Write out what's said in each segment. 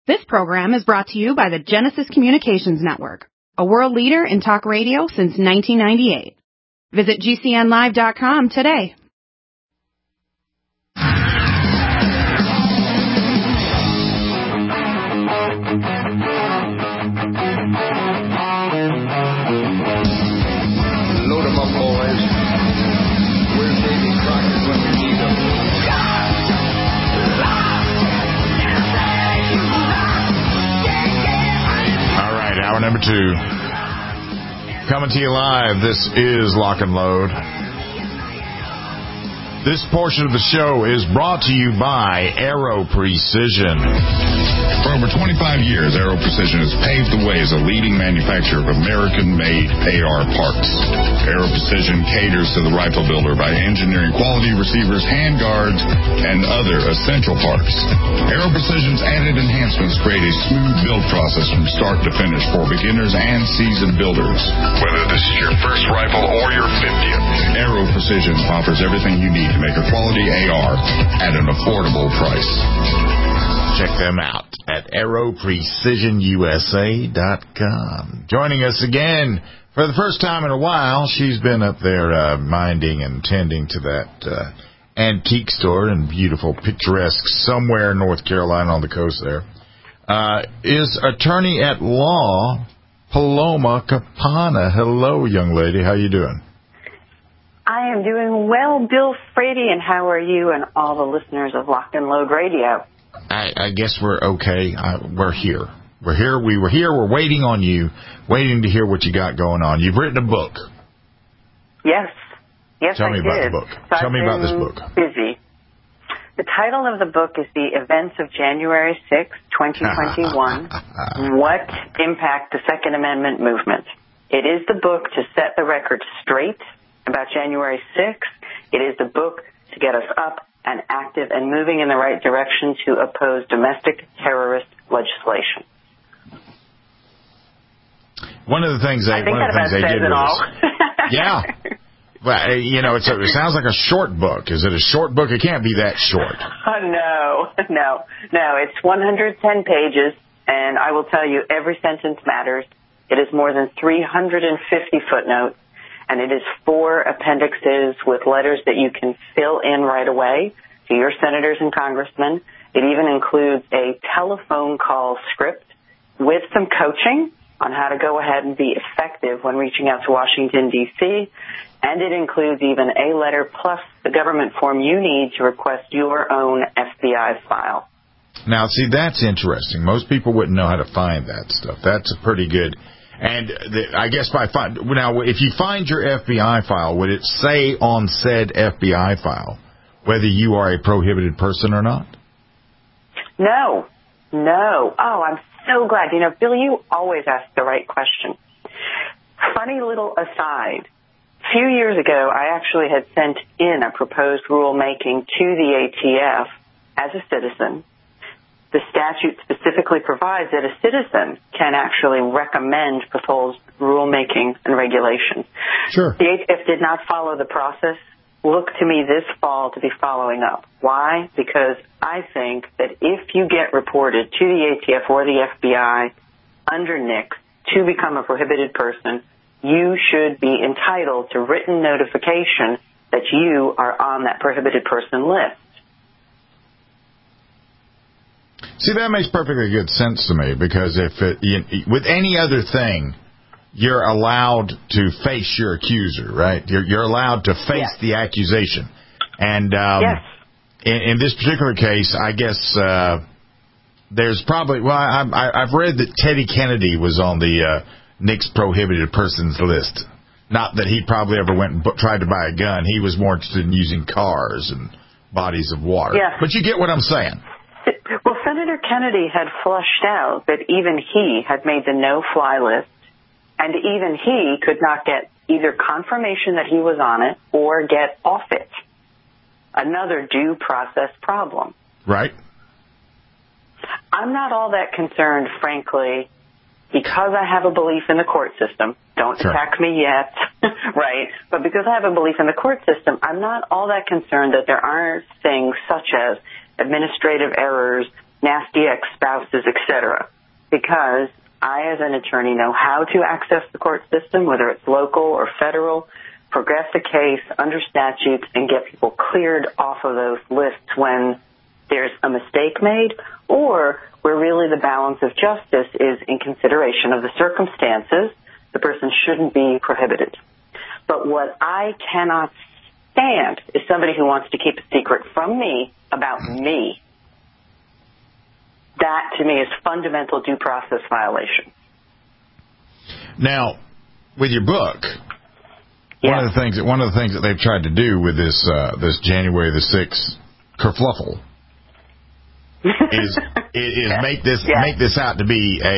This program is brought to you by the Genesis Communications Network, a world leader in talk radio since 1998. Visit GCNlive.com today. Load 'em up, boys. Where's Davy Crockett when we need him? All right, hour number 2. Coming to you live, this is Lock and Load. This portion of the show is brought to you by Aero Precision. For over 25 years, Aero Precision has paved the way as a leading manufacturer of American-made AR parts. Aero Precision caters to the rifle builder by engineering quality receivers, handguards, and other essential parts. Aero Precision's added enhancements create a smooth build process from start to finish for beginners and seasoned builders. Whether this is your first rifle or your 50th, Aero Precision offers everything you need to make a quality AR at an affordable price. Check them out at aeroprecisionusa.com. Joining us again for the first time in a while, she's been up there minding and tending to that antique store in beautiful, picturesque, somewhere in North Carolina on the coast there, is attorney at law, Paloma Capana. Hello, young lady. How you doing? I am doing well, Bill Frady, and how are you and all the listeners of Lock and Load Radio? I guess we're okay. We're here. We're here. We were here. We're waiting on you, waiting to hear what you got going on. You've written a book. Yes. Yes, Tell me I about did. the book. So Tell me about this book. Busy. The title of the book is The Events of January 6, 2021, What Impact the Second Amendment Movement. It is the book to set the record straight about January 6th. It is the book to get us up and active and moving in the right direction to oppose domestic terrorist legislation. One of the things they did was, yeah. Well, it sounds like a short book. Is it a short book? It can't be that short. No. It's 110 pages, and I will tell you, every sentence matters. It is more than 350 footnotes. And it is 4 appendixes with letters that you can fill in right away to your senators and congressmen. It even includes a telephone call script with some coaching on how to go ahead and be effective when reaching out to Washington, D.C., and it includes even a letter plus the government form you need to request your own FBI file. Now, see, that's interesting. Most people wouldn't know how to find that stuff. That's a pretty good... And I guess now, if you find your FBI file, would it say on said FBI file whether you are a prohibited person or not? No. Oh, I'm so glad. Bill, you always ask the right question. Funny little aside. A few years ago, I actually had sent in a proposed rulemaking to the ATF as a citizen. The statute specifically provides that a citizen can actually recommend proposed rulemaking and regulations. Sure. The ATF did not follow the process. Look to me this fall to be following up. Why? Because I think that if you get reported to the ATF or the FBI under NICS to become a prohibited person, you should be entitled to written notification that you are on that prohibited person list. See, that makes perfectly good sense to me, because with any other thing, you're allowed to face your accuser, right? You're allowed to face the accusation. And in this particular case, I guess there's probably... Well, I've read that Teddy Kennedy was on the NICS prohibited persons list. Not that he probably ever went and tried to buy a gun. He was more interested in using cars and bodies of water. Yeah. But you get what I'm saying. Well, Senator Kennedy had flushed out that even he had made the no-fly list, and even he could not get either confirmation that he was on it or get off it. Another due process problem. Right. I'm not all that concerned, frankly, because I have a belief in the court system. Don't attack me yet, right? But because I have a belief in the court system, I'm not all that concerned that there aren't things such as administrative errors, nasty ex-spouses, etc. Because I, as an attorney, know how to access the court system, whether it's local or federal, progress a case under statutes, and get people cleared off of those lists when there's a mistake made, or where really the balance of justice is in consideration of the circumstances, the person shouldn't be prohibited. But what I cannot stand is somebody who wants to keep a secret from me about me. That, to me, is fundamental due process violation. Now, with your book, one of the things that they've tried to do with this January the 6th kerfluffle is make this out to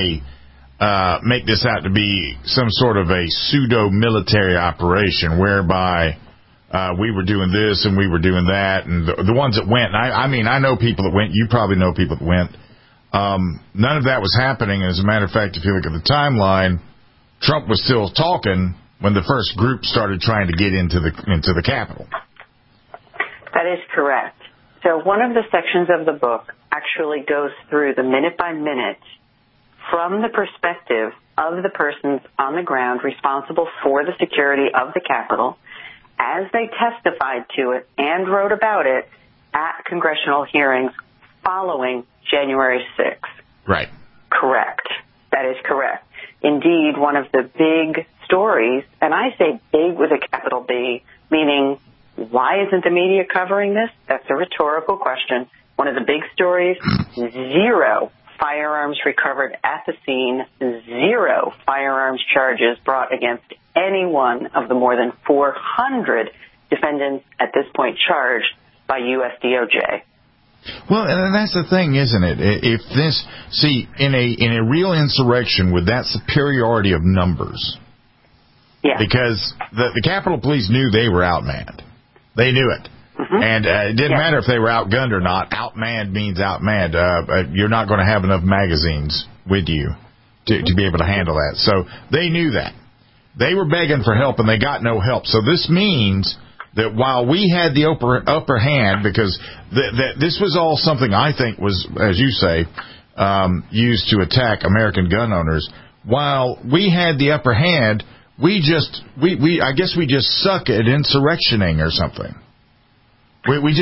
be some sort of a pseudo military operation whereby we were doing this and we were doing that, and the ones that went. And I mean, I know people that went. You probably know people that went. None of that was happening. As a matter of fact, if you look at the timeline, Trump was still talking when the first group started trying to get into the Capitol. That is correct. So one of the sections of the book actually goes through the minute by minute from the perspective of the persons on the ground responsible for the security of the Capitol as they testified to it and wrote about it at congressional hearings following January 6th. Right. Correct. That is correct. Indeed, one of the big stories, and I say big with a capital B, meaning why isn't the media covering this? That's a rhetorical question. One of the big stories, 0 firearms recovered at the scene, 0 firearms charges brought against any one of the more than 400 defendants at this point charged by U.S. DOJ. Well, and that's the thing, isn't it? If this, in a real insurrection with that superiority of numbers, because the Capitol Police knew they were outmanned. They knew it. Mm-hmm. And it didn't matter if they were outgunned or not. Outmanned means outmanned. You're not going to have enough magazines with you to be able to handle that. So they knew that. They were begging for help, and they got no help. So this means that while we had the upper hand, because this was all something I think was, as you say, used to attack American gun owners, while we had the upper hand, I guess we just suck at insurrectioning or something. We were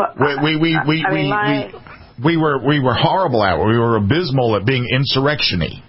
horrible at it. We were abysmal at being insurrection-y.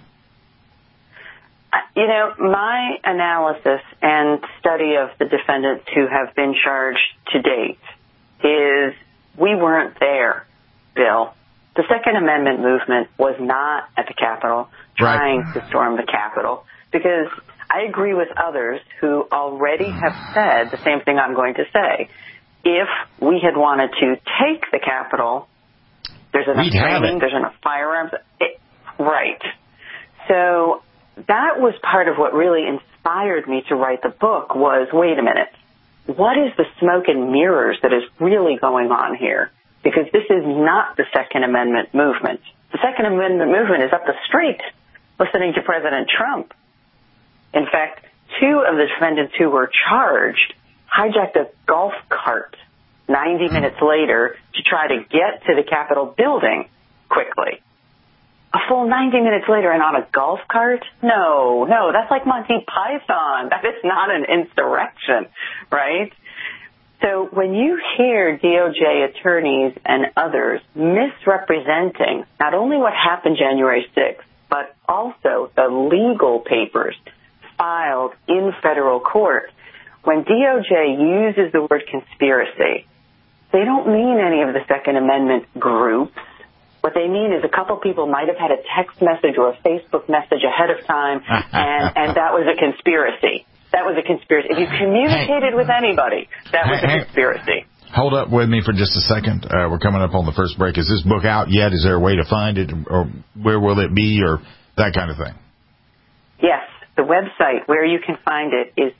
You know, my analysis and study of the defendants who have been charged to date is we weren't there, Bill. The Second Amendment movement was not at the Capitol trying to storm the Capitol, because I agree with others who already have said the same thing I'm going to say. If we had wanted to take the Capitol, there's enough training, there's enough firearms. Right. So that was part of what really inspired me to write the book was, wait a minute, what is the smoke and mirrors that is really going on here? Because this is not the Second Amendment movement. The Second Amendment movement is up the street listening to President Trump. In fact, 2 of the defendants who were charged hijacked a golf cart 90 minutes later to try to get to the Capitol building quickly. A full 90 minutes later and on a golf cart? No, that's like Monty Python. That is not an insurrection, right? So when you hear DOJ attorneys and others misrepresenting not only what happened January 6th, but also the legal papers filed in federal court, when DOJ uses the word conspiracy, they don't mean any of the Second Amendment groups. What they mean is a couple people might have had a text message or a Facebook message ahead of time, and that was a conspiracy. That was a conspiracy. If you communicated with anybody, that was a conspiracy. Hold up with me for just a second. We're coming up on the first break. Is this book out yet? Is there a way to find it, or where will it be, or that kind of thing? Yes. The website where you can find it is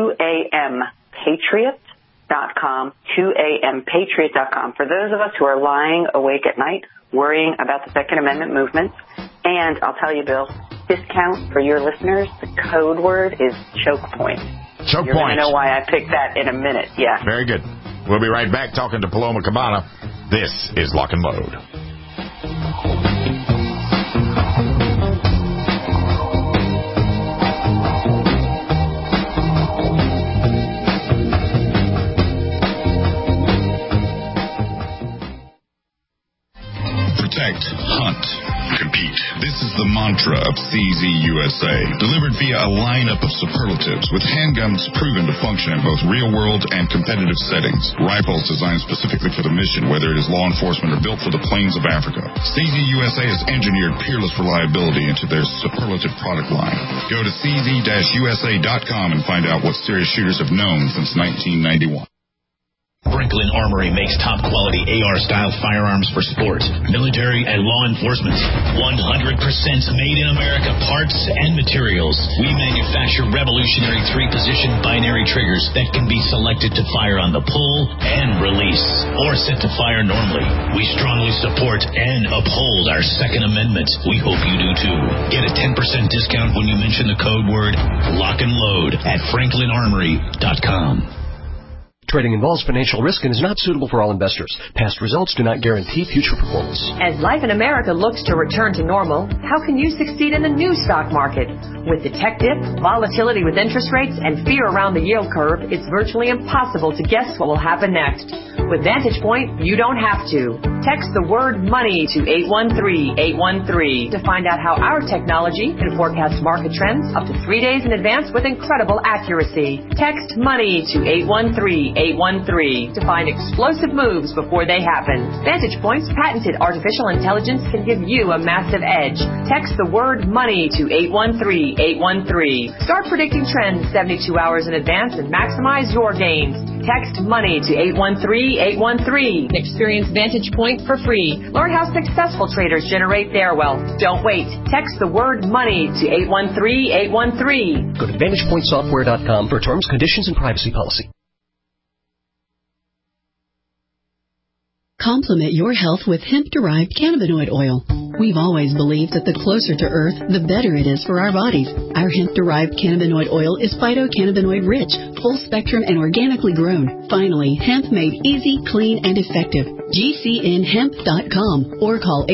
2ampatriot.com, 2ampatriot.com. For those of us who are lying awake at night, worrying about the Second Amendment movement, and I'll tell you, Bill, discount for your listeners, the code word is choke point. Choke You're going to know why I picked that in a minute. Yeah. Very good. We'll be right back talking to Paloma Cabana. This is Lock and Load. Protect, hunt, compete. This is the mantra of CZ USA, delivered via a lineup of superlatives with handguns proven to function in both real-world and competitive settings. Rifles designed specifically for the mission, whether it is law enforcement or built for the plains of Africa. CZ USA has engineered peerless reliability into their superlative product line. Go to cz-usa.com and find out what serious shooters have known since 1991. Franklin Armory makes top-quality AR-style firearms for sports, military, and law enforcement. 100% made in America parts and materials. We manufacture revolutionary 3-position binary triggers that can be selected to fire on the pull and release, or set to fire normally. We strongly support and uphold our Second Amendment. We hope you do too. Get a 10% discount when you mention the code word Lock and Load at FranklinArmory.com. Trading involves financial risk and is not suitable for all investors. Past results do not guarantee future performance. As life in America looks to return to normal, how can you succeed in the new stock market? With the tech dip, volatility with interest rates, and fear around the yield curve, it's virtually impossible to guess what will happen next. With Vantage Point, you don't have to. Text the word money to 813-813 to find out how our technology can forecast market trends up to 3 days in advance with incredible accuracy. Text money to 813-813 to find explosive moves before they happen. Vantage Point's patented artificial intelligence can give you a massive edge. Text the word money to 813-813. Start predicting trends 72 hours in advance and maximize your gains. Text money to 813-813. Experience Vantage Point for free. Learn how successful traders generate their wealth. Don't wait. Text the word money to 813-813. Go to VantagePointSoftware.com for terms, conditions, and privacy policy. Complement your health with hemp-derived cannabinoid oil. We've always believed that the closer to Earth, the better it is for our bodies. Our hemp-derived cannabinoid oil is phytocannabinoid-rich, full-spectrum, and organically grown. Finally, hemp made easy, clean, and effective. GCNhemp.com or call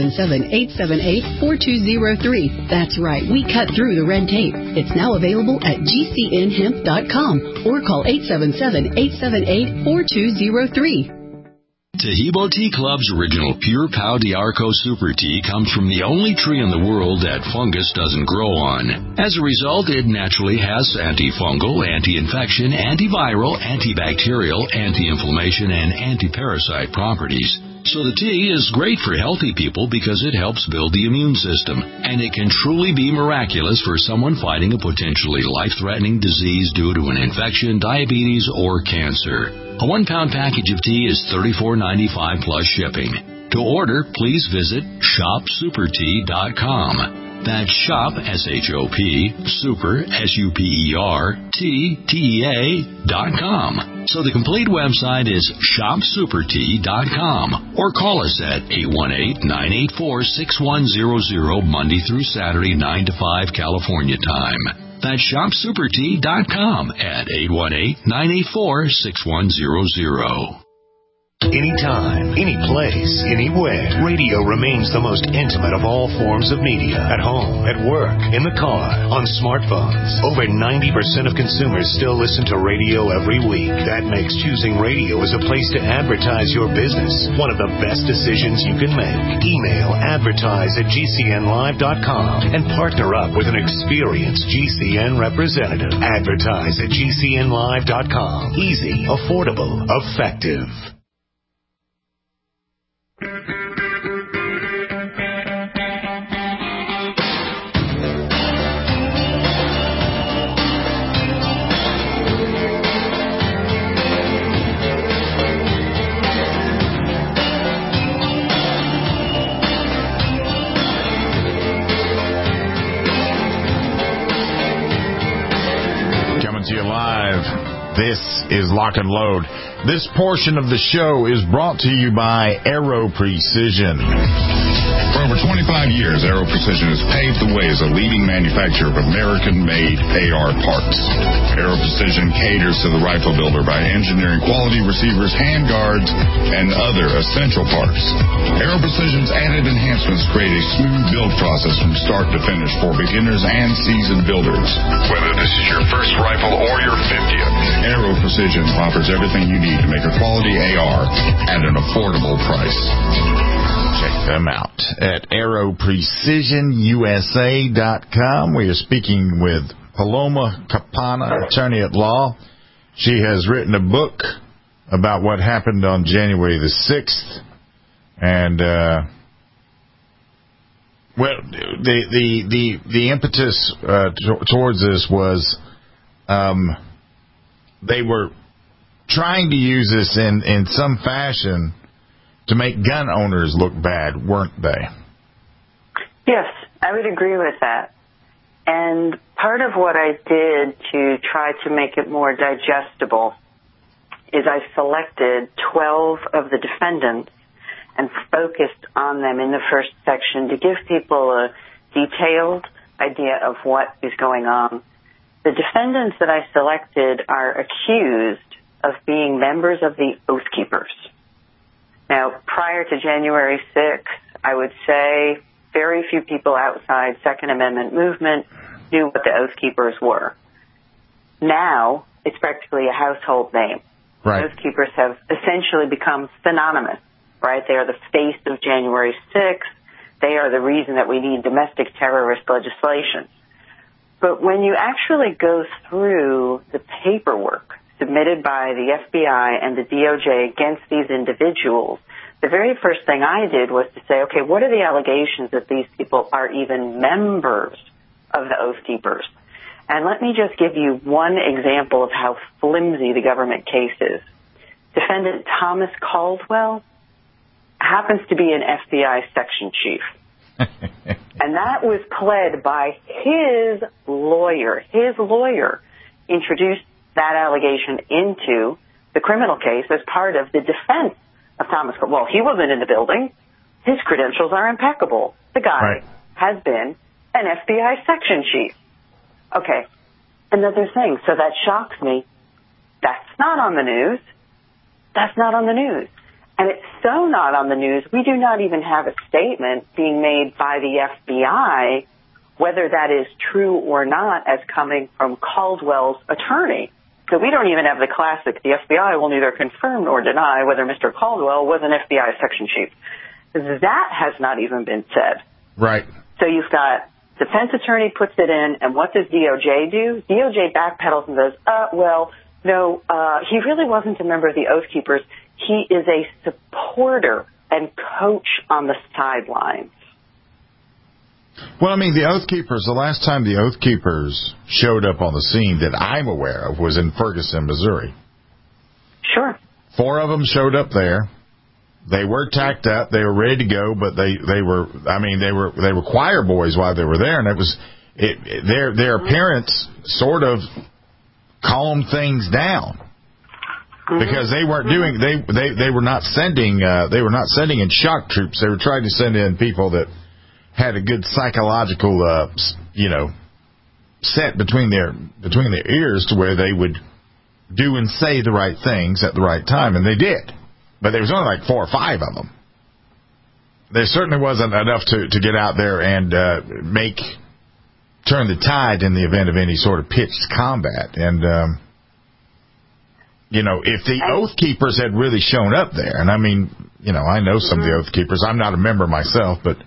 877-878-4203. That's right, we cut through the red tape. It's now available at GCNhemp.com or call 877-878-4203. Tahibo Tea Club's original Pure Pau d'Arco Super Tea comes from the only tree in the world that fungus doesn't grow on. As a result, it naturally has antifungal, anti-infection, antiviral, antibacterial, anti-inflammation, and anti-parasite properties. So the tea is great for healthy people because it helps build the immune system, and it can truly be miraculous for someone fighting a potentially life-threatening disease due to an infection, diabetes, or cancer. A 1-pound package of tea is $34.95 plus shipping. To order, please visit shopsupertea.com. That's shop, S-H-O-P, super, S-U-P-E-R, T-T-E-A.com. So the complete website is shopsupertea.com or call us at 818-984-6100 Monday through Saturday, 9 to 5 California time. That's shopsupertea.com at 818-984-6100. Anytime, any place, anywhere, radio remains the most intimate of all forms of media. At home, at work, in the car, on smartphones. Over 90% of consumers still listen to radio every week. That makes choosing radio as a place to advertise your business one of the best decisions you can make. Email advertise@gcnlive.com and partner up with an experienced GCN representative. Advertise at gcnlive.com. Easy, affordable, effective. Coming to you live. This is Lock and Load. This portion of the show is brought to you by Aero Precision. For over 25 years, Aero Precision has paved the way as a leading manufacturer of American-made AR parts. Aero Precision caters to the rifle builder by engineering quality receivers, handguards, and other essential parts. Aero Precision's added enhancements create a smooth build process from start to finish for beginners and seasoned builders. Whether this is your first rifle or your 50th, Aero Precision offers everything you need to make a quality AR at an affordable price. Check them out at AeroPrecisionUSA.com. We are speaking with Paloma Campana, attorney at law. She has written a book about what happened on January the 6th. And, well, the impetus towards this was they were trying to use this in some fashion to make gun owners look bad, weren't they? Yes, I would agree with that. And part of what I did to try to make it more digestible is I selected 12 of the defendants and focused on them in the first section to give people a detailed idea of what is going on. The defendants that I selected are accused of being members of the Oath Keepers. Now, prior to January 6th, I would say very few people outside Second Amendment movement knew what the Oath Keepers were. Now, it's practically a household name. Right. Oath Keepers have essentially become synonymous, right? They are the face of January 6th. They are the reason that we need domestic terrorist legislation. But when you actually go through the paperwork submitted by the FBI and the DOJ against these individuals, the very first thing I did was to say, okay, what are the allegations that these people are even members of the Oath Keepers? And let me just give you one example of how flimsy the government case is. Defendant Thomas Caldwell happens to be an FBI section chief. And that was pled by his lawyer. His lawyer introduced that allegation into the criminal case as part of the defense of Thomas Caldwell. Well, he wasn't in the building. His credentials are impeccable. The guy has been an FBI section chief. Okay, another thing. So that shocks me. That's not on the news. That's not on the news. And it's so not on the news, we do not even have a statement being made by the FBI, whether that is true or not, as coming from Caldwell's attorney. So we don't even have the classic, the FBI will neither confirm nor deny whether Mr. Caldwell was an FBI section chief. That has not even been said. Right. So you've got defense attorney puts it in, and what does DOJ do? DOJ backpedals and says, well, no, he really wasn't a member of the Oath Keepers. He is a supporter and coach on the sidelines. Well, I mean, the Oath Keepers, the last time the Oath Keepers showed up on the scene that I'm aware of was in Ferguson, Missouri. Sure. 4 of them showed up there. They were tacked up. They were ready to go, but they were choir boys while they were there, and their appearance sort of calmed things down. Because they weren't doing they were not sending in shock troops. They were trying to send in people that had a good psychological set between their ears to where they would do and say the right things at the right time, and they did. But there was only like 4 or 5 of them. There certainly wasn't enough to get out there and turn the tide in the event of any sort of pitched combat. And if the Oath Keepers had really shown up there, and I mean, I know some of the Oath Keepers. I'm not a member myself, but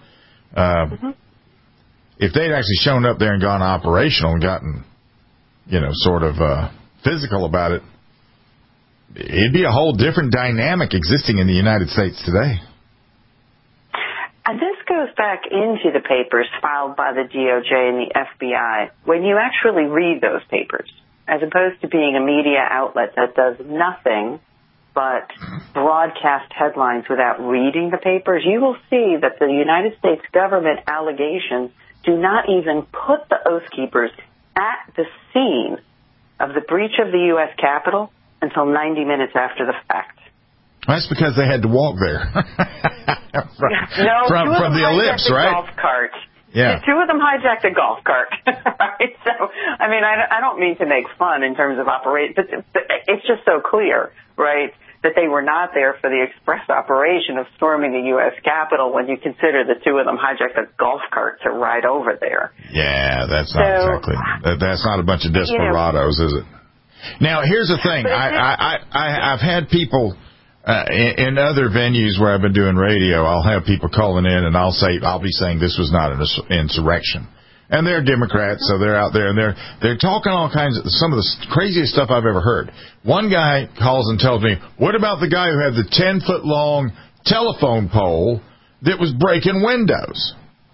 if they'd actually shown up there and gone operational and gotten, sort of physical about it, it'd be a whole different dynamic existing in the United States today. And this goes back into the papers filed by the DOJ and the FBI. When you actually read those papers, as opposed to being a media outlet that does nothing but broadcast headlines without reading the papers, you will see that the United States government allegations do not even put the Oath Keepers at the scene of the breach of the U.S. Capitol until 90 minutes after the fact. That's because they had to walk there. from the ellipse, right? Golf cart. Yeah. Two of them hijacked a golf cart, right? So, I mean, I don't mean to make fun in terms of operate, but it's just so clear, right, that they were not there for the express operation of storming the U.S. Capitol when you consider the two of them hijacked a golf cart to ride over there. Yeah, that's not a bunch of desperados, is it? Now, here's the thing. I've had people in other venues where I've been doing radio. I'll have people calling in, and I'll be saying this was not an insurrection, and they're Democrats, so they're out there and they're talking all kinds of some of the craziest stuff I've ever heard. One guy calls and tells me, "What about the guy who had the 10-foot long telephone pole that was breaking windows?"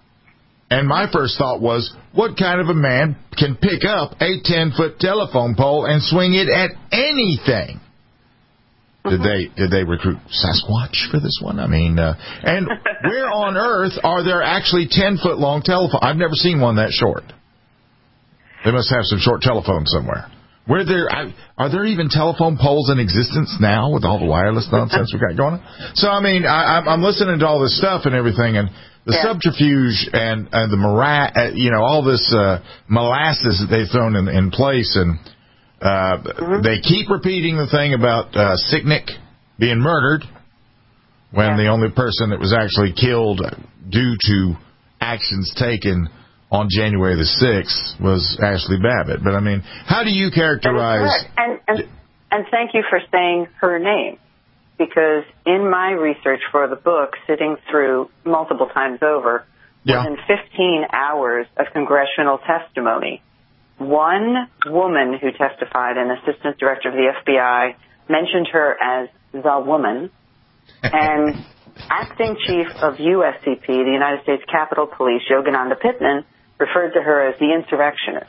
And my first thought was, what kind of a man can pick up a 10-foot telephone pole and swing it at anything? Did they recruit Sasquatch for this one? I mean, and where on earth are there actually 10-foot long telephone? I've never seen one that short. They must have some short telephones somewhere. Are there even telephone poles in existence now with all the wireless nonsense we got going on? So, I mean, I'm listening to all this stuff and everything, and the subterfuge and the all this molasses that they've thrown in place, and they keep repeating the thing about Sicknick being murdered when the only person that was actually killed due to actions taken on January the 6th was Ashley Babbitt. But, I mean, how do you characterize... And thank you for saying her name, because in my research for the book, sitting through multiple times over, more than 15 hours of congressional testimony, one woman who testified, an assistant director of the FBI, mentioned her as the woman, and acting chief of USCP, the United States Capitol Police, Yogananda Pittman, referred to her as the insurrectionist.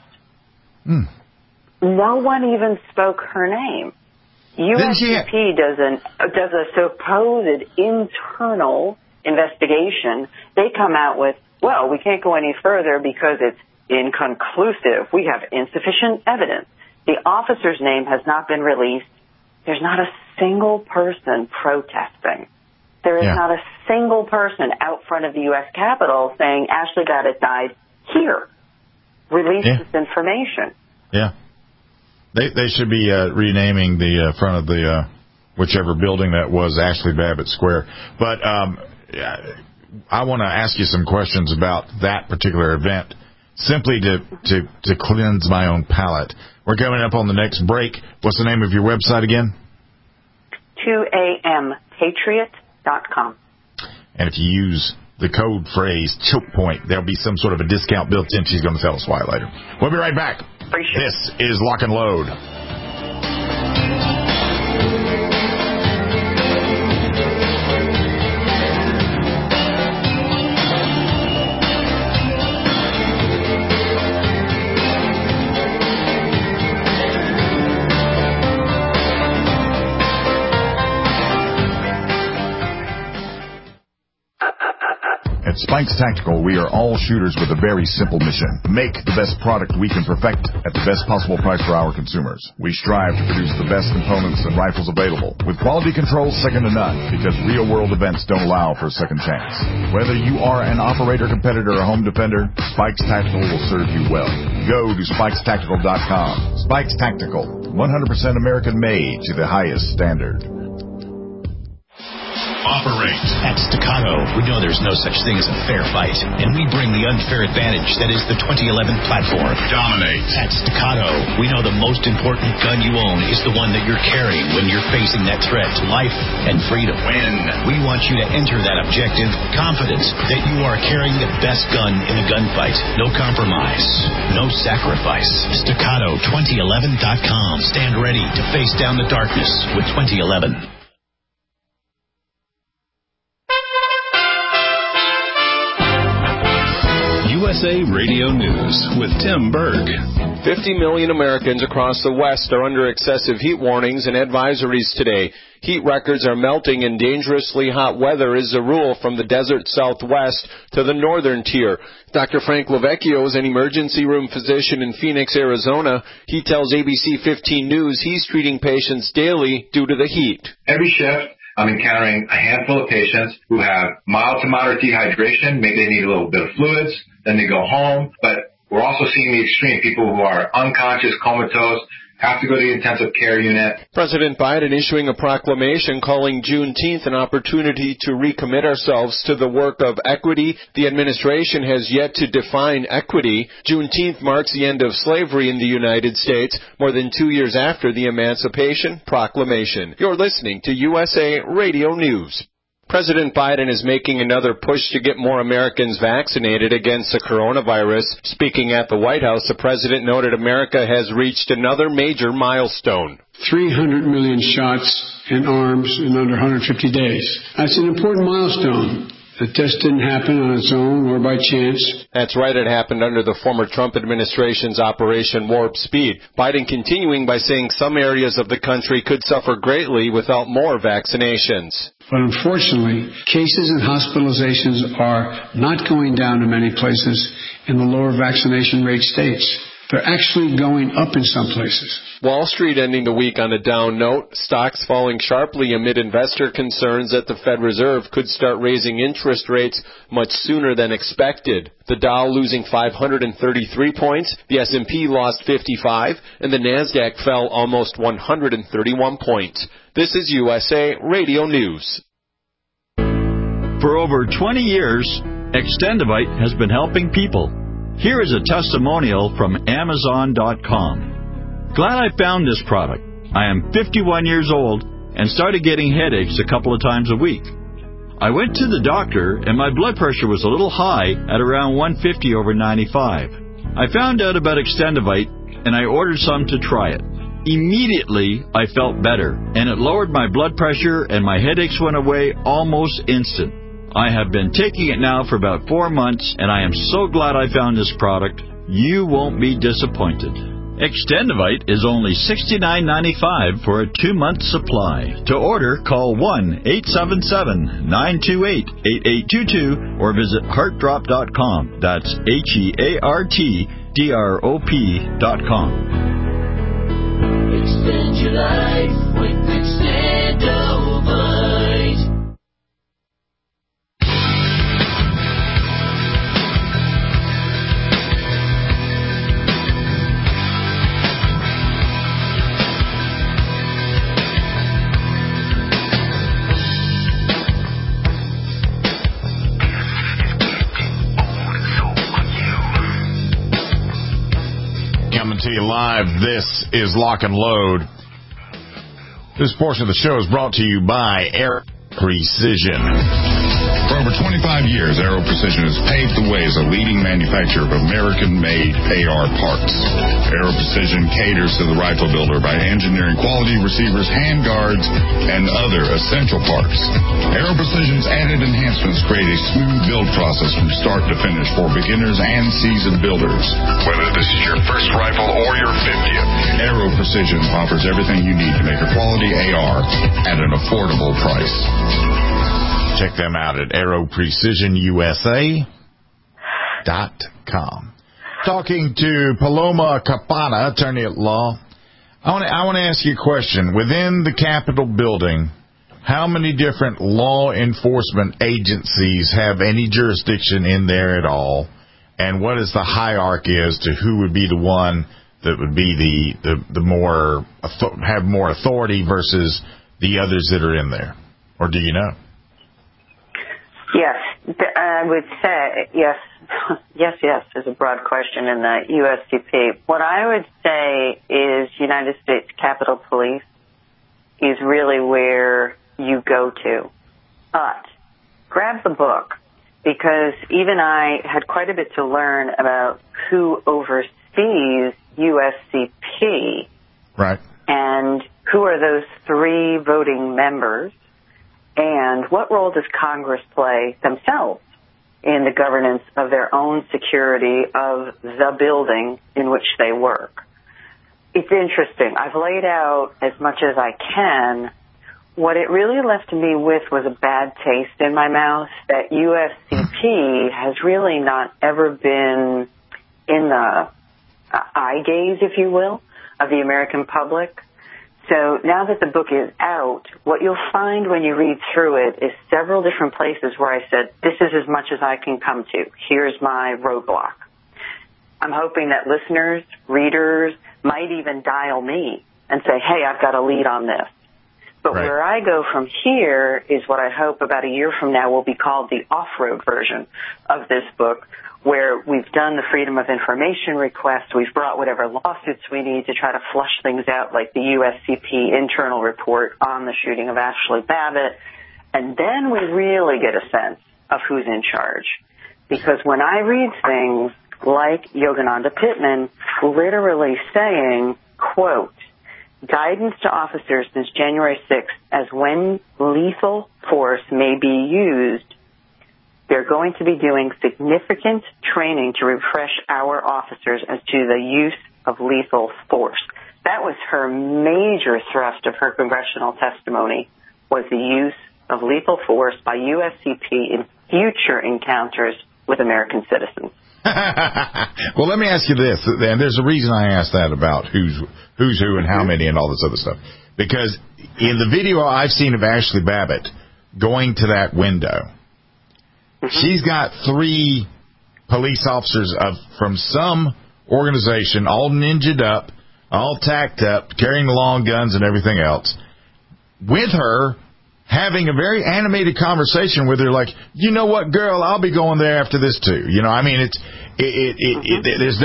No one even spoke her name. USCP does a supposed internal investigation. They come out with, well, we can't go any further because it's inconclusive. We have insufficient evidence. The officer's name has not been released. There's not a single person protesting. There is not a single person out front of the U.S. Capitol saying Ashley Babbitt died here. Release this information. Yeah. They should be renaming the front of the whichever building that was Ashley Babbitt Square. But I want to ask you some questions about that particular event, simply to cleanse my own palate. We're coming up on the next break. What's the name of your website again? 2ampatriot.com. And if you use the code phrase choke point, there'll be some sort of a discount built in. She's going to tell us why later. We'll be right back. This is Lock and Load. At Spikes Tactical, we are all shooters with a very simple mission. Make the best product we can perfect at the best possible price for our consumers. We strive to produce the best components and rifles available, with quality control second to none, because real-world events don't allow for a second chance. Whether you are an operator, competitor, or home defender, Spikes Tactical will serve you well. Go to SpikesTactical.com. Spikes Tactical, 100% American-made to the highest standard. Operate. At Staccato, we know there's no such thing as a fair fight, and we bring the unfair advantage that is the 2011 platform. Dominate. At Staccato, we know the most important gun you own is the one that you're carrying when you're facing that threat to life and freedom. Win. We want you to enter that objective confident that you are carrying the best gun in the gunfight. No compromise. No sacrifice. Staccato2011.com. Stand ready to face down the darkness with 2011. USA Radio News with Tim Berg. 50 million Americans across the West are under excessive heat warnings and advisories today. Heat records are melting and dangerously hot weather is the rule from the desert Southwest to the northern tier. Dr. Frank Lavecchio is an emergency room physician in Phoenix, Arizona. He tells ABC 15 News he's treating patients daily due to the heat. Every shift, I'm encountering a handful of patients who have mild to moderate dehydration. Maybe they need a little bit of fluids. Then they go home. But we're also seeing the extreme, people who are unconscious, comatose, have to go to the intensive care unit. President Biden issuing a proclamation calling Juneteenth an opportunity to recommit ourselves to the work of equity. The administration has yet to define equity. Juneteenth marks the end of slavery in the United States, more than 2 years after the Emancipation Proclamation. You're listening to USA Radio News. President Biden is making another push to get more Americans vaccinated against the coronavirus. Speaking at the White House, the president noted America has reached another major milestone. 300 million shots in arms in under 150 days. That's an important milestone. The test didn't happen on its own or by chance. That's right. It happened under the former Trump administration's Operation Warp Speed. Biden continuing by saying some areas of the country could suffer greatly without more vaccinations. But unfortunately, cases and hospitalizations are not going down in many places in the lower vaccination rate states. They're actually going up in some places. Wall Street ending the week on a down note, stocks falling sharply amid investor concerns that the Fed Reserve could start raising interest rates much sooner than expected. The Dow losing 533 points, the S&P lost 55, and the Nasdaq fell almost 131 points. This is USA Radio News. For over 20 years, Extendivite has been helping people. Here is a testimonial from Amazon.com. Glad I found this product. I am 51 years old and started getting headaches a couple of times a week. I went to the doctor and my blood pressure was a little high at around 150/95. I found out about Extendivite and I ordered some to try it. Immediately, I felt better and it lowered my blood pressure and my headaches went away almost instant. I have been taking it now for about 4 months, and I am so glad I found this product. You won't be disappointed. Extendivite is only $69.95 for a 2-month supply. To order, call 1-877-928-8822 or visit heartdrop.com. That's HEARTDROP.com. Extend your life with Extendivite. To you live, this is Lock and Load. This portion of the show is brought to you by Aero Precision. For over 25 years, Aero Precision has paved the way as a leading manufacturer of American-made AR parts. Aero Precision caters to the rifle builder by engineering quality receivers, handguards, and other essential parts. Aero Precision's added enhancements create a smooth build process from start to finish for beginners and seasoned builders. Whether this is your first rifle or your 50th, Aero Precision offers everything you need to make a quality AR at an affordable price. Check them out at AeroPrecisionUSA.com. Talking to Paloma Capana, attorney at law. I want to ask you a question. Within the Capitol building, how many different law enforcement agencies have any jurisdiction in there at all? And what is the hierarchy as to who would be the one that would be the more have more authority versus the others that are in there? Or do you know? Yes, I would say yes. Yes is a broad question in the USCP. What I would say is United States Capitol Police is really where you go to. But grab the book, because even I had quite a bit to learn about who oversees USCP. Right. And who are those 3 voting members. And what role does Congress play themselves in the governance of their own security of the building in which they work? It's interesting. I've laid out as much as I can. What it really left me with was a bad taste in my mouth that USCP has really not ever been in the eye gaze, if you will, of the American public. So now that the book is out, what you'll find when you read through it is several different places where I said, this is as much as I can come to. Here's my roadblock. I'm hoping that listeners, readers might even dial me and say, hey, I've got a lead on this. But where I go from here is what I hope about a year from now will be called the off-road version of this book, where we've done the Freedom of Information request, we've brought whatever lawsuits we need to try to flush things out, like the USCP internal report on the shooting of Ashley Babbitt, and then we really get a sense of who's in charge. Because when I read things like Yogananda Pittman literally saying, quote, guidance to officers since January 6th as when lethal force may be used, they're going to be doing significant training to refresh our officers as to the use of lethal force. That was her major thrust of her congressional testimony, was the use of lethal force by USCP in future encounters with American citizens. Well, let me ask you this, and there's a reason I asked that about who's who and how many and all this other stuff. Because in the video I've seen of Ashley Babbitt going to that window, she's got 3 police officers from some organization, all ninja'd up, all tacked up, carrying long guns and everything else, with her, having a very animated conversation with her, like, you know what, girl, I'll be going there after this too. You know, I mean, there's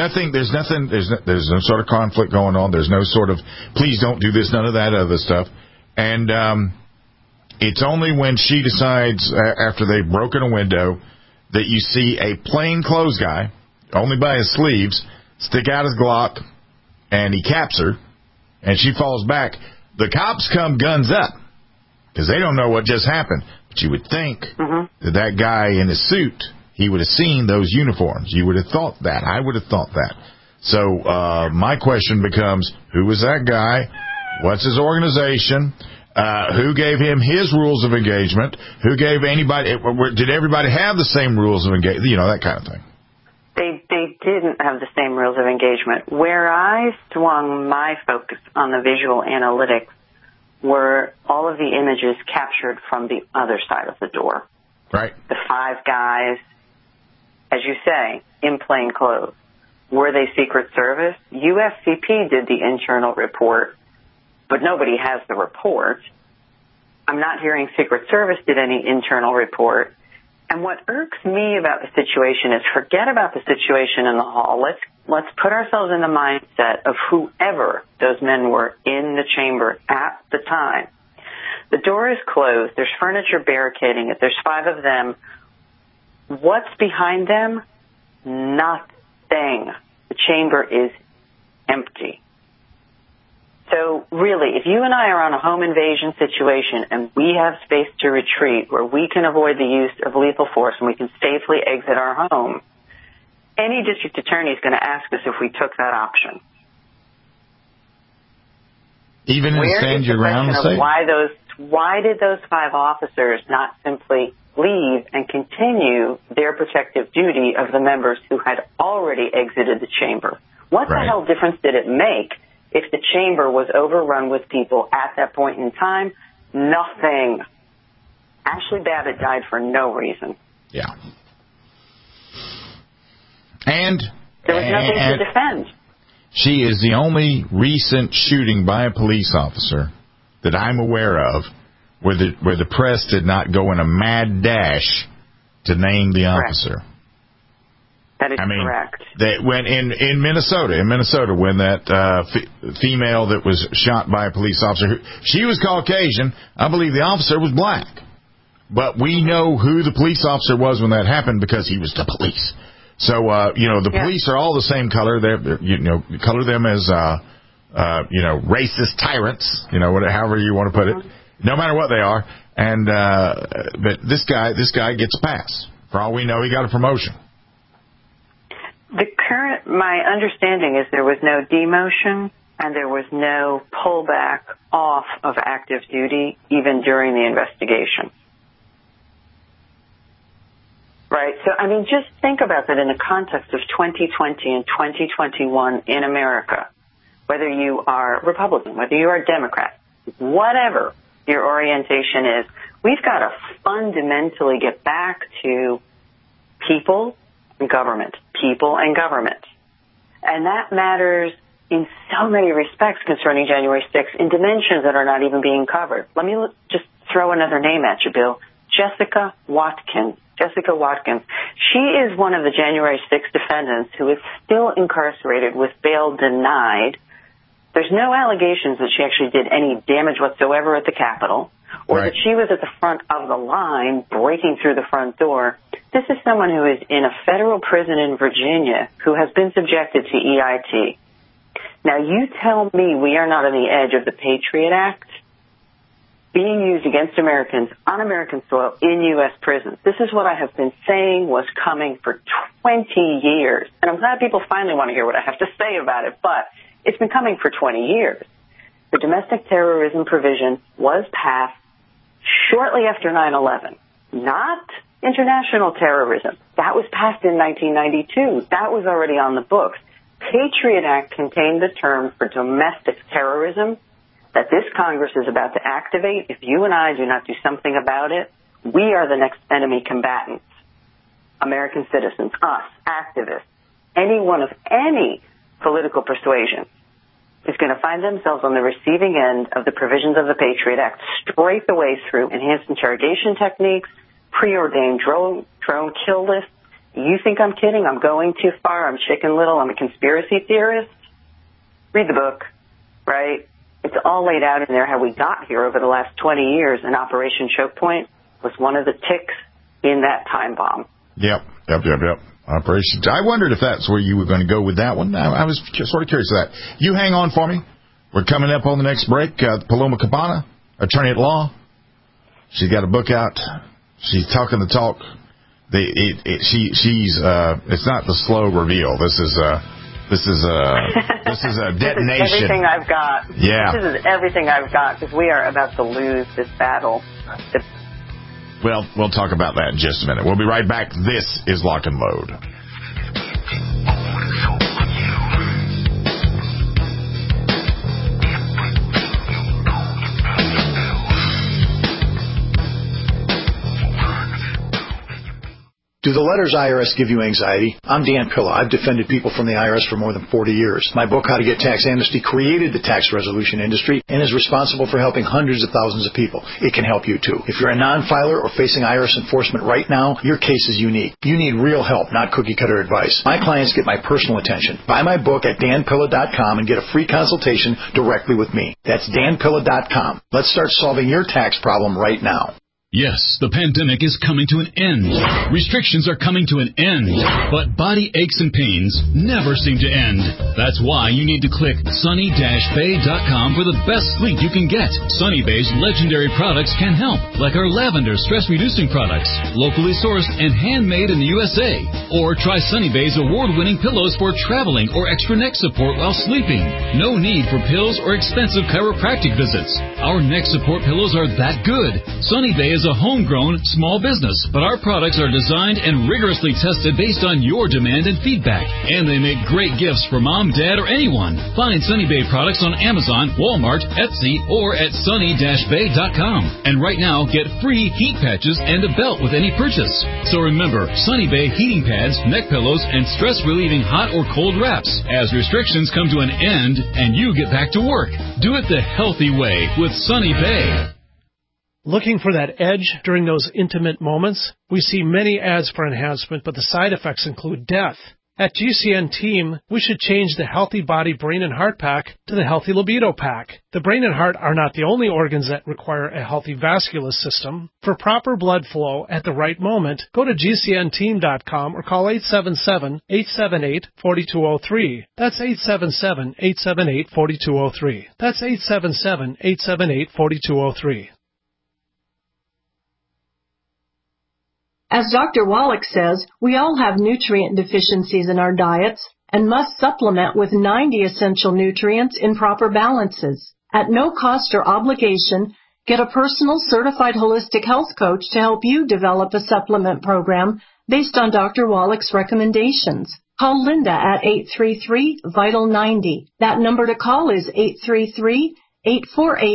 no sort of conflict going on. There's no sort of, please don't do this, none of that other stuff. And it's only when she decides, after they've broken a window, that you see a plainclothes guy, only by his sleeves, stick out his Glock, and he caps her, and she falls back. The cops come guns up, because they don't know what just happened. But you would think that guy in his suit, he would have seen those uniforms. You would have thought that. I would have thought that. So my question becomes, who was that guy? What's his organization? Who gave him his rules of engagement? Who gave anybody? Did everybody have the same rules of engagement? You know, that kind of thing. They didn't have the same rules of engagement. Where I swung my focus on the visual analytics were all of the images captured from the other side of the door. Right. The 5 guys, as you say, in plain clothes. Were they Secret Service? USCP did the internal report, but nobody has the report. I'm not hearing Secret Service did any internal report. And what irks me about the situation is, forget about the situation in the hall. Let's put ourselves in the mindset of whoever those men were in the chamber at the time. The door is closed. There's furniture barricading it. There's 5 of them. What's behind them? Nothing. The chamber is empty. So really, if you and I are on a home invasion situation and we have space to retreat where we can avoid the use of lethal force and we can safely exit our home, any district attorney is going to ask us if we took that option. Even in stand your ground and say? Why did those 5 officers not simply leave and continue their protective duty of the members who had already exited the chamber? What the hell difference did it make if the chamber was overrun with people at that point in time? Nothing. Ashley Babbitt died for no reason. Yeah. And there was nothing to defend. She is the only recent shooting by a police officer that I'm aware of where the press did not go in a mad dash to name the officer. That is correct. That when in Minnesota, when that female that was shot by a police officer, she was Caucasian. I believe the officer was black. But we know who the police officer was when that happened because he was the police. So, the police are all the same color. Color them as, racist tyrants, however you want to put it, no matter what they are. And, but this guy gets a pass. For all we know, he got a promotion. My understanding is there was no demotion and there was no pullback off of active duty even during the investigation. Right? So, just think about that in the context of 2020 and 2021 in America. Whether you are Republican, whether you are Democrat, whatever your orientation is, we've got to fundamentally get back to people and government. And that matters in so many respects concerning January 6th in dimensions that are not even being covered. Let me just throw another name at you, Bill. Jessica Watkins. She is one of the January 6th defendants who is still incarcerated with bail denied. There's no allegations that she actually did any damage whatsoever at the Capitol or that she was at the front of the line breaking through the front door. This is someone who is in a federal prison in Virginia who has been subjected to EIT. Now, you tell me we are not on the edge of the Patriot Act being used against Americans on American soil in U.S. prisons. This is what I have been saying was coming for 20 years. And I'm glad people finally want to hear what I have to say about it, but it's been coming for 20 years. The domestic terrorism provision was passed shortly after 9/11, not international terrorism. That was passed in 1992. That was already on the books. Patriot Act contained the term for domestic terrorism that this Congress is about to activate. If you and I do not do something about it, we are the next enemy combatants. American citizens, us, activists, anyone of any political persuasion is going to find themselves on the receiving end of the provisions of the Patriot Act straight the way through enhanced interrogation techniques, preordained drone kill lists. You think I'm kidding? I'm going too far. I'm Chicken Little. I'm a conspiracy theorist. Read the book, right? It's all laid out in there how we got here over the last 20 years, and Operation Choke Point was one of the ticks in that time bomb. Yep. Operations. I wondered if that's where you were going to go with that one. I was sort of curious of that. You hang on for me. We're coming up on the next break. Paloma Cabana, attorney at law. She's got a book out. She's talking the talk. It's not the slow reveal. This is a detonation. This is everything I've got. Yeah. This is everything I've got because we are about to lose this battle. Well, we'll talk about that in just a minute. We'll be right back. This is Lock and Load. Do the letters IRS give you anxiety? I'm Dan Pilla. I've defended people from the IRS for more than 40 years. My book, How to Get Tax Amnesty, created the tax resolution industry and is responsible for helping hundreds of thousands of people. It can help you, too. If you're a non-filer or facing IRS enforcement right now, your case is unique. You need real help, not cookie-cutter advice. My clients get my personal attention. Buy my book at danpilla.com and get a free consultation directly with me. That's danpilla.com. Let's start solving your tax problem right now. Yes, the pandemic is coming to an end. Restrictions are coming to an end. But body aches and pains never seem to end. That's why you need to click sunny-bay.com for the best sleep you can get. Sunny Bay's legendary products can help, like our lavender stress-reducing products, locally sourced and handmade in the USA. Or try Sunny Bay's award-winning pillows for traveling or extra neck support while sleeping. No need for pills or expensive chiropractic visits. Our neck support pillows are that good. Sunny Bay is a homegrown small business, but our products are designed and rigorously tested based on your demand and feedback. And they make great gifts for mom, dad, or anyone. Find Sunny Bay products on Amazon, Walmart, Etsy, or at sunny-bay.com. And right now, get free heat patches and a belt with any purchase. So remember, Sunny Bay heating pads, neck pillows, and stress-relieving hot or cold wraps as restrictions come to an end and you get back to work. Do it the healthy way with Sunny Bay. Looking for that edge during those intimate moments? We see many ads for enhancement, but the side effects include death. At GCN Team, we should change the Healthy Body, Brain, and Heart Pack to the Healthy Libido Pack. The brain and heart are not the only organs that require a healthy vascular system. For proper blood flow at the right moment, go to GCNteam.com or call 877-878-4203. That's 877-878-4203. That's 877-878-4203. As Dr. Wallach says, we all have nutrient deficiencies in our diets and must supplement with 90 essential nutrients in proper balances. At no cost or obligation, get a personal certified holistic health coach to help you develop a supplement program based on Dr. Wallach's recommendations. Call Linda at 833-VITAL-90. That number to call is 833-848-2888.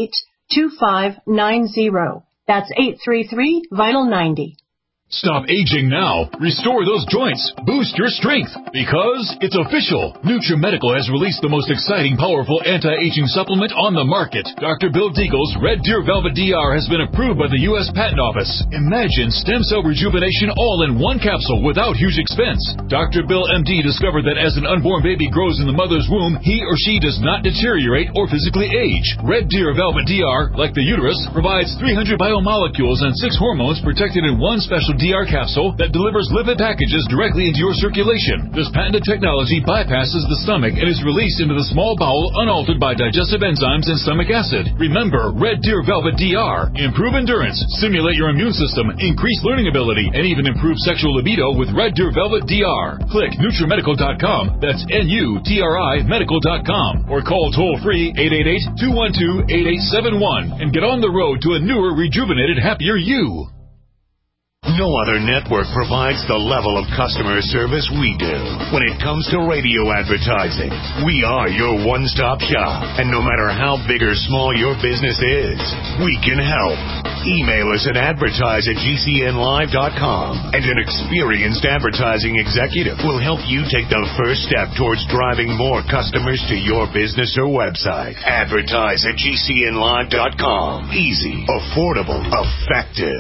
833-2590. That's 833-VITAL-90. Stop aging now. Restore those joints. Boost your strength. Because it's official. NutriMedical has released the most exciting, powerful anti-aging supplement on the market. Dr. Bill Deagle's Red Deer Velvet DR has been approved by the U.S. Patent Office. Imagine stem cell rejuvenation all in one capsule without huge expense. Dr. Bill MD discovered that as an unborn baby grows in the mother's womb, he or she does not deteriorate or physically age. Red Deer Velvet DR, like the uterus, provides 300 biomolecules and 6 hormones protected in one special DR capsule that delivers lipid packages directly into your circulation. This patented technology bypasses the stomach and is released into the small bowel unaltered by digestive enzymes and stomach acid. Remember, Red Deer Velvet DR. Improve endurance, stimulate your immune system, increase learning ability, and even improve sexual libido with Red Deer Velvet DR. Click NutriMedical.com, that's NUTRI Medical.com, or call toll-free 888-212-8871 and get on the road to a newer, rejuvenated, happier you. No other network provides the level of customer service we do. When it comes to radio advertising, we are your one-stop shop. And no matter how big or small your business is, we can help. Email us at advertise@gcnlive.com, and an experienced advertising executive will help you take the first step towards driving more customers to your business or website. Advertise@gcnlive.com. Easy, affordable, effective.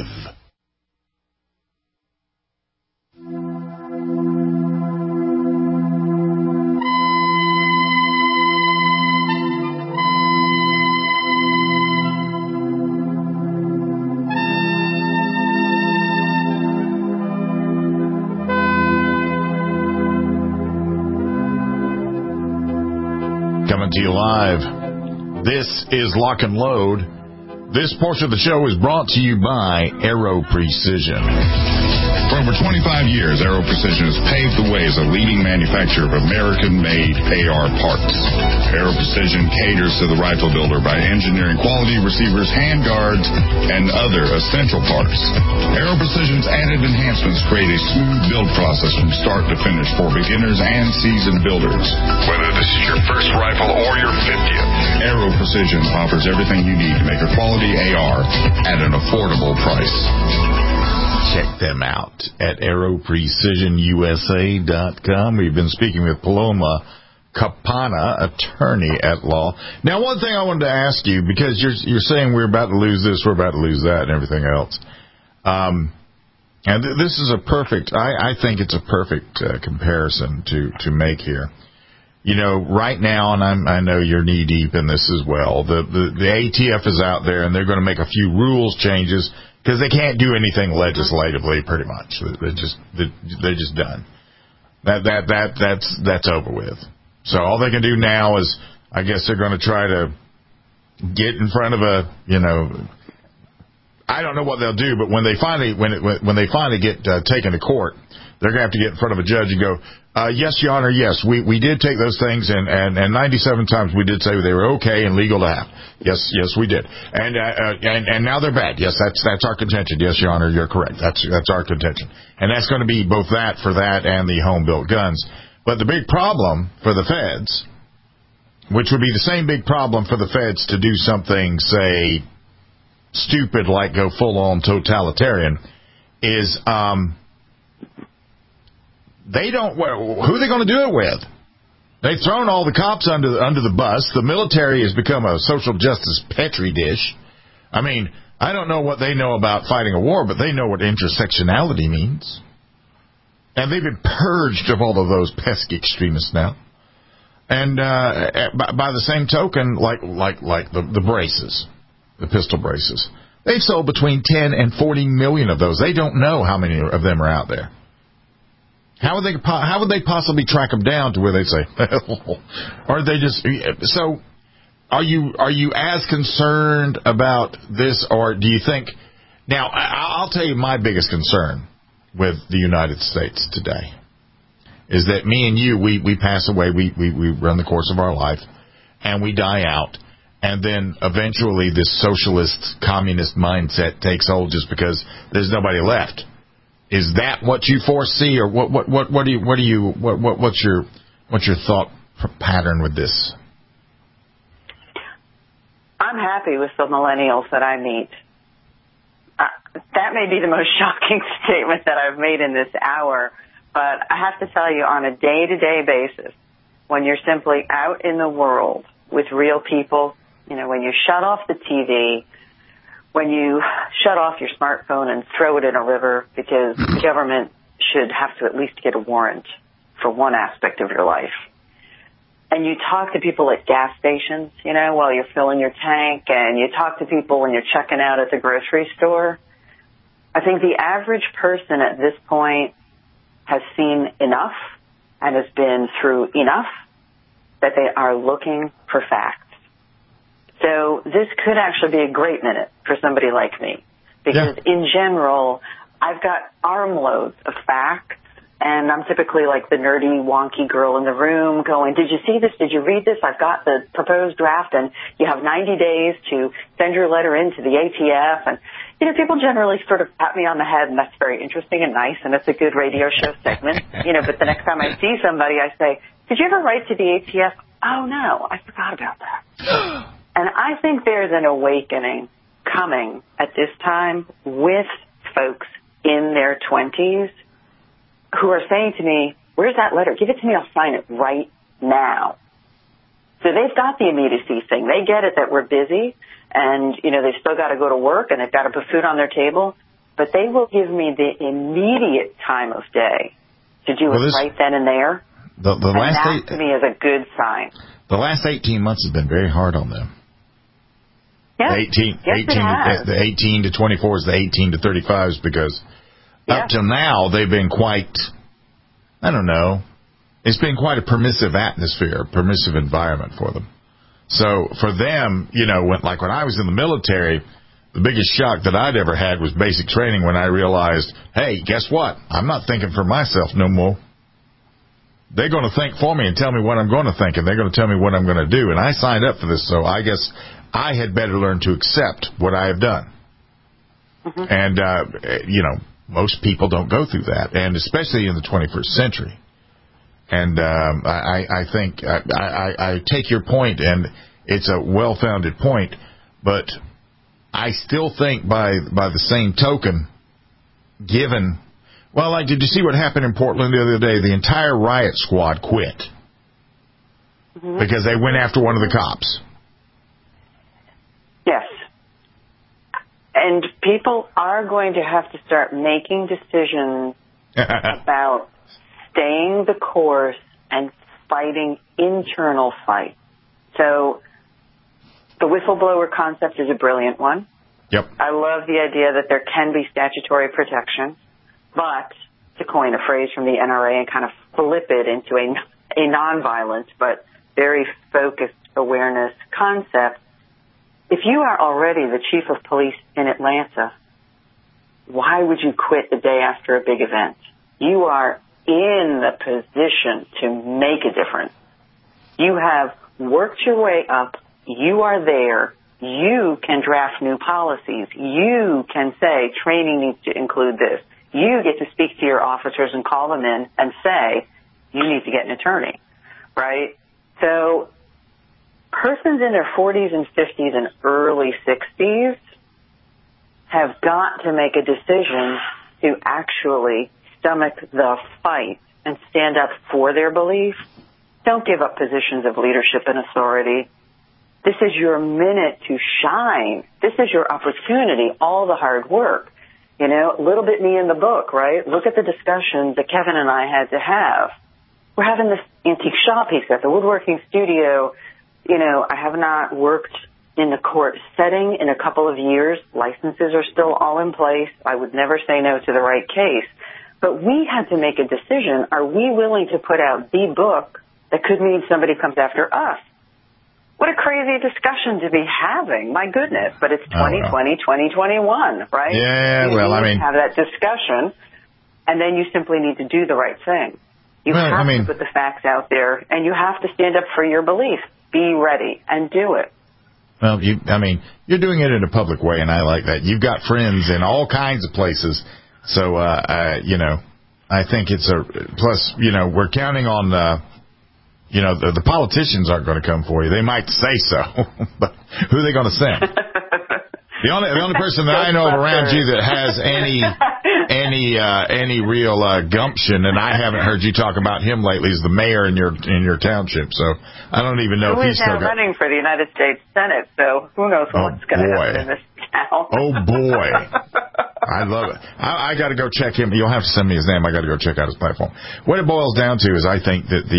Coming to you live. This is Lock and Load. This portion of the show is brought to you by Aero Precision. For over 25 years, Aero Precision has paved the way as a leading manufacturer of American-made AR parts. Aero Precision caters to the rifle builder by engineering quality receivers, handguards, and other essential parts. Aero Precision's added enhancements create a smooth build process from start to finish for beginners and seasoned builders. Whether this is your first rifle or your 50th, Aero Precision offers everything you need to make a quality AR at an affordable price. Check them out at AeroPrecisionUSA.com. We've been speaking with Paloma Kapana, attorney at law. Now, one thing I wanted to ask you, because you're saying we're about to lose this, we're about to lose that, and everything else. And this is a perfect, I think it's a perfect comparison to make here. You know, right now, and I know you're knee deep in this as well, the ATF is out there, and they're going to make a few rules changes, because they can't do anything legislatively, pretty much. They're just done. That's over with. So all they can do now is, I guess they're going to try to get in front of I don't know what they'll do, but when they finally get taken to court, they're going to have to get in front of a judge and go, yes, Your Honor, yes, we did take those things, and 97 times we did say they were okay and legal to have. Yes, we did. And now they're bad. Yes, that's our contention. Yes, Your Honor, you're correct. That's our contention. And that's going to be both that for that and the home-built guns. But the big problem for the feds, which would be the same big problem for the feds to do something, say, stupid like go full-on totalitarian, is they don't. Who are they going to do it with? They've thrown all the cops under the bus. The military has become a social justice petri dish. I mean, I don't know what they know about fighting a war, but they know what intersectionality means. And they've been purged of all of those pesky extremists now. And by the same token, like the braces, the pistol braces, they've sold between 10 and 40 million of those. They don't know how many of them are out there. How would they possibly track them down to where they say, or they just? So, are you as concerned about this, or do you think? Now, I'll tell you my biggest concern with the United States today is that me and you, we pass away, we run the course of our life, and we die out, and then eventually this socialist, communist mindset takes hold just because there's nobody left. Is that what you foresee, or what's your thought pattern with this? I'm I'm happy with the millennials that I meet. That may be the most shocking statement that I've made in this hour, but I have to tell you, on a day-to-day basis, when you're simply out in the world with real people, when you shut off the TV, when you shut off your smartphone and throw it in a river because the government should have to at least get a warrant for one aspect of your life, and you talk to people at gas stations, while you're filling your tank, and you talk to people when you're checking out at the grocery store, I think the average person at this point has seen enough and has been through enough that they are looking for facts. So this could actually be a great minute for somebody like me, because in general, I've got armloads of facts. And I'm typically like the nerdy, wonky girl in the room going, did you see this? Did you read this? I've got the proposed draft, and you have 90 days to send your letter in to the ATF. And, people generally sort of pat me on the head, and that's very interesting and nice, and it's a good radio show segment. But the next time I see somebody, I say, did you ever write to the ATF? Oh, no, I forgot about that. And I think there's an awakening coming at this time with folks in their 20s who are saying to me, where's that letter? Give it to me. I'll sign it right now. So they've got the immediacy thing. They get it that we're busy and, they've still got to go to work and they've got to put food on their table. But they will give me the immediate time of day to do it right then and there. That to me is a good sign. The last 18 months have been very hard on them. Yeah. The 18 to 24s, the 18 to 35s, because up till now, they've been quite, I don't know, it's been quite a permissive atmosphere, permissive environment for them. So for them, when I was in the military, the biggest shock that I'd ever had was basic training when I realized, hey, guess what? I'm not thinking for myself no more. They're going to think for me and tell me what I'm going to think, and they're going to tell me what I'm going to do. And I signed up for this, so I guess I had better learn to accept what I have done. Mm-hmm. And, most people don't go through that, and especially in the 21st century. And I think I take your point, and it's a well-founded point, but I still think by the same token, given, did you see what happened in Portland the other day? The entire riot squad quit because they went after one of the cops. Yes. And people are going to have to start making decisions about staying the course and fighting internal fights. So the whistleblower concept is a brilliant one. Yep. I love the idea that there can be statutory protection, but to coin a phrase from the NRA and kind of flip it into a nonviolent but very focused awareness concept, if you are already the chief of police in Atlanta, why would you quit the day after a big event? You are in the position to make a difference. You have worked your way up. You are there. You can draft new policies. You can say training needs to include this. You get to speak to your officers and call them in and say, you need to get an attorney, right? So persons in their 40s and 50s and early 60s have got to make a decision to actually stomach the fight and stand up for their belief. Don't give up positions of leadership and authority. This is your minute to shine. This is your opportunity, all the hard work. A little bit me in the book, right? Look at the discussions that Kevin and I had to have. We're having this antique shop piece at the woodworking studio. I have not worked in the court setting in a couple of years. Licenses are still all in place. I would never say no to the right case. But we had to make a decision. Are we willing to put out the book that could mean somebody comes after us? What a crazy discussion to be having. My goodness. But it's 2020, 2021, right? Yeah, have that discussion, and then you simply need to do the right thing. You have to put the facts out there, and you have to stand up for your belief. Be ready and do it. Well, you're doing it in a public way, and I like that. You've got friends in all kinds of places. So, I think it's plus, we're counting on You know, the politicians aren't going to come for you. They might say so, but who are they going to send? The only person that I know around you that has any real gumption, and I haven't heard you talk about him lately, is the mayor in your township. So I don't even know if he's still running for the United States Senate. So who knows what's going to happen in this town? Oh boy, I love it. I got to go check him. You'll have to send me his name. I got to go check out his platform. What it boils down to is I think that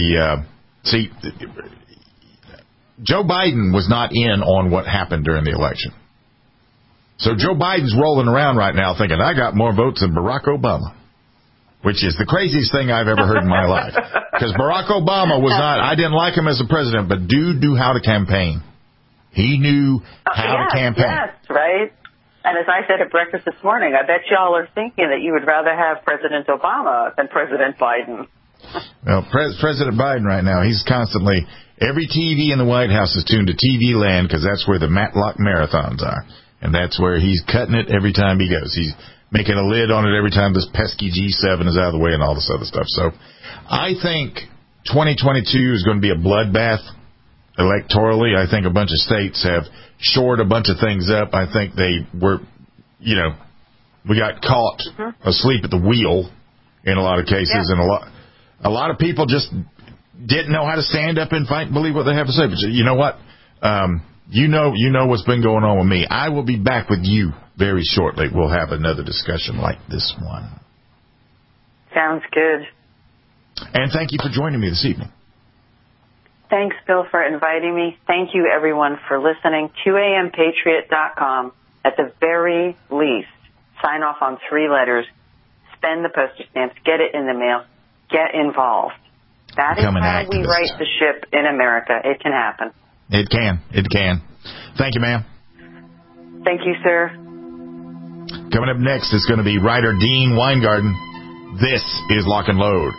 Joe Biden was not in on what happened during the election. So Joe Biden's rolling around right now thinking, I got more votes than Barack Obama, which is the craziest thing I've ever heard in my life. Because Barack Obama was not, I didn't like him as a president, but dude knew how to campaign. He knew how to campaign. Yes, right. And as I said at breakfast this morning, I bet y'all are thinking that you would rather have President Obama than President Biden. Well, President Biden right now, he's constantly, every TV in the White House is tuned to TV land because that's where the Matlock marathons are. And that's where he's cutting it every time he goes. He's making a lid on it every time this pesky G7 is out of the way and all this other stuff. So I think 2022 is going to be a bloodbath electorally. I think a bunch of states have shored a bunch of things up. I think they were, we got caught asleep at the wheel in a lot of cases. And a lot of people just didn't know how to stand up and fight and believe what they have to say. But you know what? You know what's been going on with me. I will be back with you very shortly. We'll have another discussion like this one. Sounds good. And thank you for joining me this evening. Thanks, Bill, for inviting me. Thank you, everyone, for listening. QAMPatriot.com. At the very least, sign off on 3 letters, spend the postage stamps, get it in the mail, get involved. That is how we right the ship in America. It can happen. It can. Thank you, ma'am. Thank you, sir. Coming up next is going to be writer Dean Weingarten. This is Lock and Load.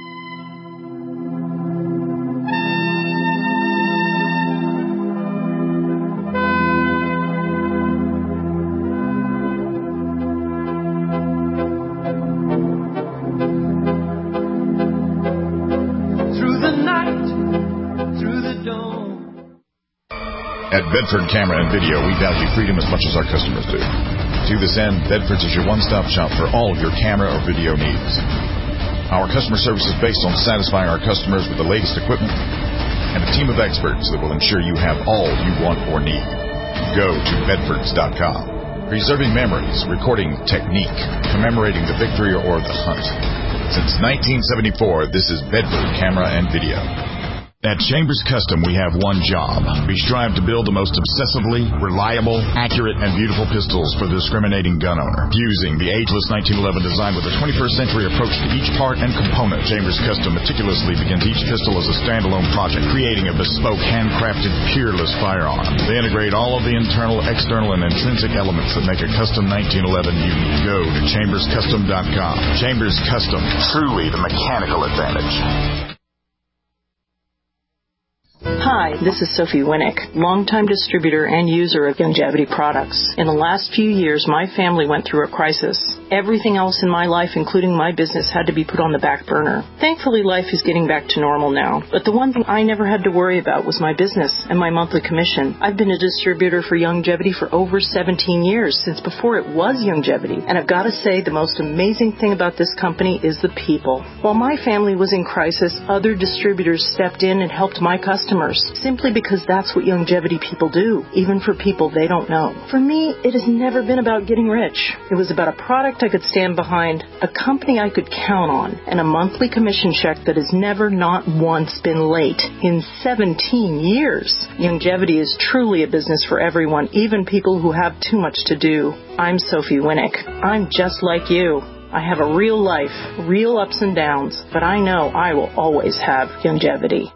At Bedford Camera and Video, we value freedom as much as our customers do. To this end, Bedford's is your one-stop shop for all of your camera or video needs. Our customer service is based on satisfying our customers with the latest equipment and a team of experts that will ensure you have all you want or need. Go to bedfords.com. Preserving memories, recording technique, commemorating the victory or the hunt. Since 1974, this is Bedford Camera and Video. At Chambers Custom, we have one job. We strive to build the most obsessively reliable, accurate, and beautiful pistols for the discriminating gun owner. Fusing the ageless 1911 design with a 21st century approach to each part and component, Chambers Custom meticulously begins each pistol as a standalone project, creating a bespoke, handcrafted, peerless firearm. They integrate all of the internal, external, and intrinsic elements that make a custom 1911 unique. Go to chamberscustom.com. Chambers Custom, truly the mechanical advantage. Hi, this is Sophie Winnick, longtime distributor and user of Youngevity products. In the last few years, my family went through a crisis. Everything else in my life, including my business, had to be put on the back burner. Thankfully, life is getting back to normal now. But the one thing I never had to worry about was my business and my monthly commission. I've been a distributor for Youngevity for over 17 years, since before it was Youngevity. And I've got to say, the most amazing thing about this company is the people. While my family was in crisis, other distributors stepped in and helped my customers, simply because that's what Youngevity people do, even for people they don't know. For me, it has never been about getting rich. It was about a product I could stand behind, a company I could count on, and a monthly commission check that has never not once been late in 17 years. Youngevity is truly a business for everyone, even people who have too much to do. I'm Sophie Winnick. I'm just like you. I have a real life, real ups and downs, but I know I will always have Youngevity.